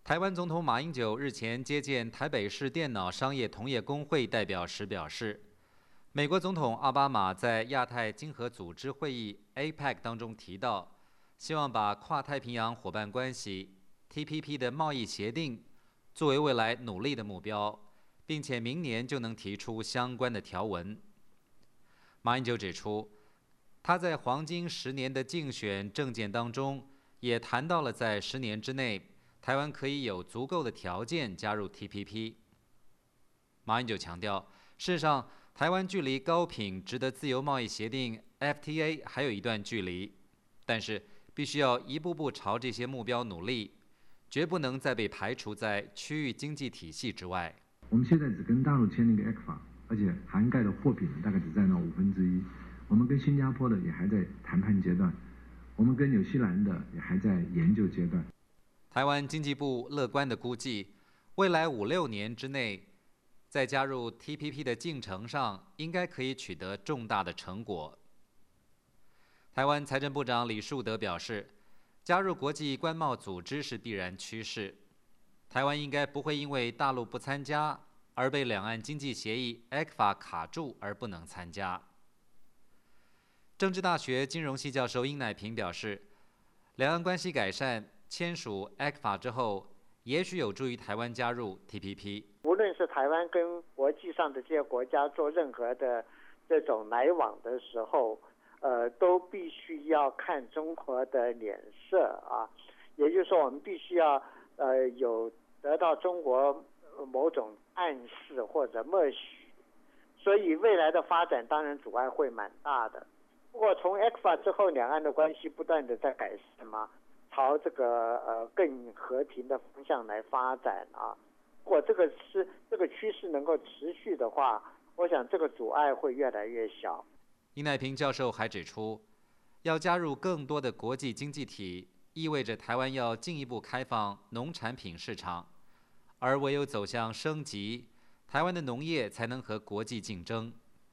台湾总统马英九日前接见台北市电脑商业同业工会代表时表示，美国总统奥巴马在亚太经合组织会议 APEC 当中提到，希望把跨太平洋伙伴关系 TPP 的贸易协定作为未来努力的目标，并且明年就能提出相关的条文。马英九指出，他在黄金10年的竞选政见当中，也谈到了在10年之内，台湾可以有足够的条件加入 TPP。马英九强调，事实上，台湾距离高品质的自由贸易协定 FTA 还有一段距离，但是必须要一步步朝这些目标努力，绝不能再被排除在区域经济体系之外。 我们现在只跟大陆签了一个 ECFA， 而且涵盖的货品大概只占到1/5。我们跟新加坡的也还在谈判阶段，我们跟纽西兰的也还在研究阶段。 台湾经济部乐观地估计，未来5-6年之内，在加入 TPP 的进程上，应该可以取得重大的成果。台湾财政部长李树德表示，加入国际关贸组织是必然趋势，台湾应该不会因为大陆不参加而被两岸经济协议 ECFA 卡住而不能参加。政治大学金融系教授殷乃平表示，两岸关系改善，签署 ECFA 之后，也许有助于台湾加入 TPP。 无论是台湾跟国际上的这些国家做任何的这种来往的时候，都必须要看中国的脸色啊，也就是说，我们必须要有得到中国某种暗示或者默许，所以未来的发展当然阻碍会蛮大的。不过从 ECFA 之后，两岸的关系不断的在改善嘛，朝这个更和平的方向来发展啊。如果这个趋势能够持续的话，我想这个阻碍会越来越小。 殷乃平教授还指出，要加入更多的国际经济体，意味着台湾要进一步开放农产品市场，而唯有走向升级，台湾的农业才能和国际竞争。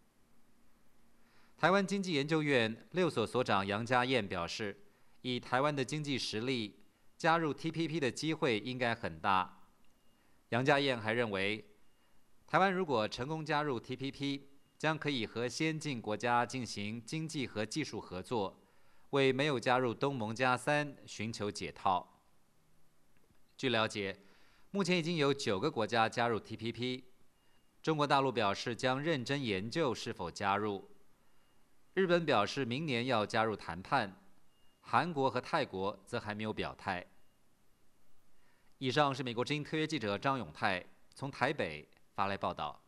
台湾经济研究院6所所长杨家燕表示，以台湾的经济实力，加入 TPP 的机会应该很大。杨家燕还认为，台湾如果成功加入 TPP， 将可以和先进国家进行经济和技术合作，为没有加入东盟+3寻求解套。据了解，目前已经有9个国家加入 TPP， 中国大陆表示将认真研究是否加入。日本表示明年要加入谈判，韩国和泰国则还没有表态。以上是美国之音特约记者张永泰从台北发来报道。